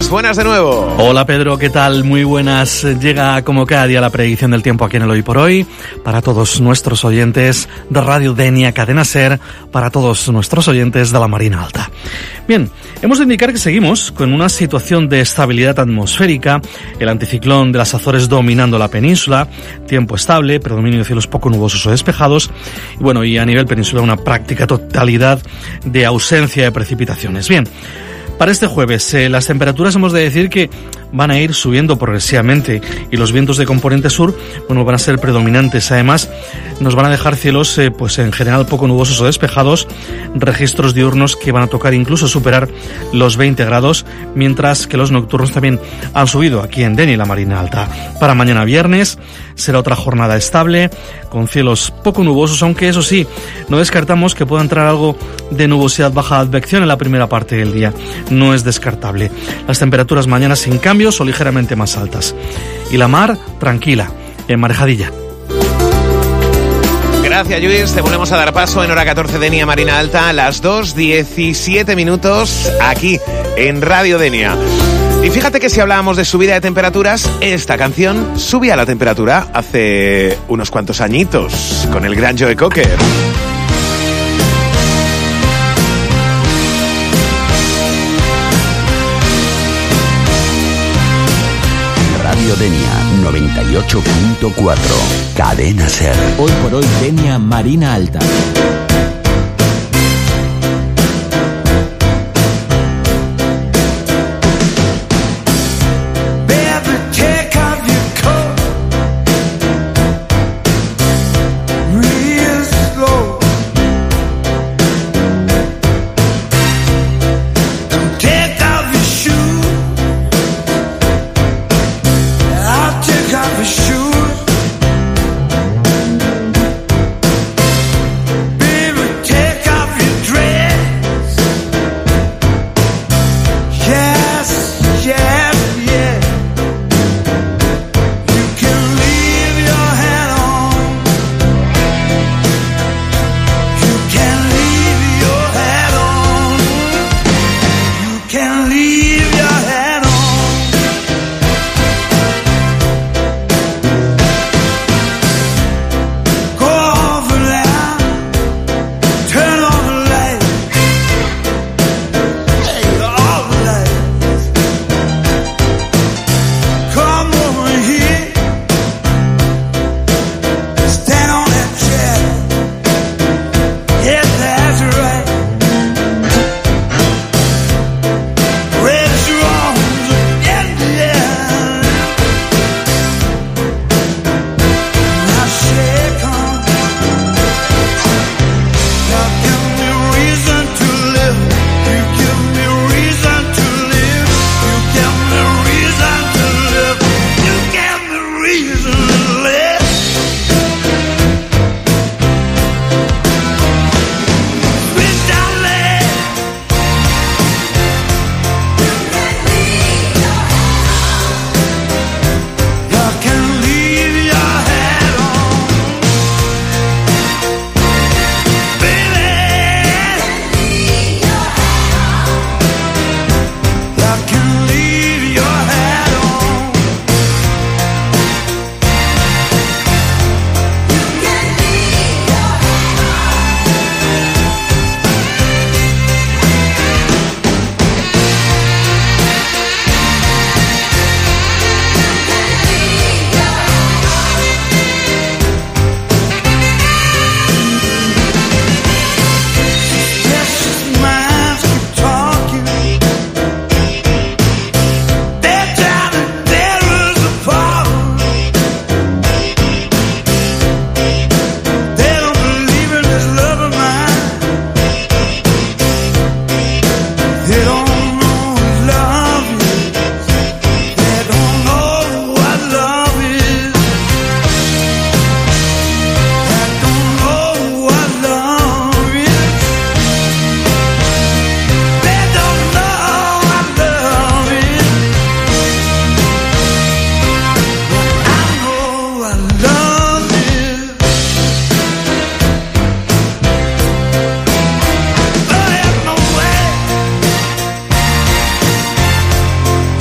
Luis, buenas de nuevo. Hola Pedro, ¿qué tal? Muy buenas. Llega como cada día la predicción del tiempo aquí en el Hoy por Hoy, para todos nuestros oyentes de Radio Denia, Cadena Ser, para todos nuestros oyentes de la Marina Alta. Bien, hemos de indicar que seguimos con una situación de estabilidad atmosférica, el anticiclón de las Azores dominando la península, tiempo estable, predominio de cielos poco nubosos o despejados, y bueno, y a nivel peninsular una práctica totalidad de ausencia de precipitaciones. Bien, para este jueves, las temperaturas hemos de decir que van a ir subiendo progresivamente y los vientos de componente sur, bueno, van a ser predominantes. Además, nos van a dejar cielos, pues en general poco nubosos o despejados, registros diurnos que van a tocar incluso superar los 20 grados, mientras que los nocturnos también han subido aquí en Denia y la Marina Alta. Para mañana viernes será otra jornada estable, con cielos poco nubosos, aunque eso sí, no descartamos que pueda entrar algo de nubosidad baja de advección en la primera parte del día. No es descartable. Las temperaturas mañana sin cambios o ligeramente más altas. Y la mar tranquila, emparejadilla. Gracias, Luis. Te volvemos a dar paso en hora 14 Denia Marina Alta a las 2:17 minutos aquí en Radio Denia. Y fíjate que si hablábamos de subida de temperaturas, esta canción subía la temperatura hace unos cuantos añitos con el gran Joe Cocker. Radio Denia 98.4, Cadena Ser. Hoy por hoy Denia Marina Alta.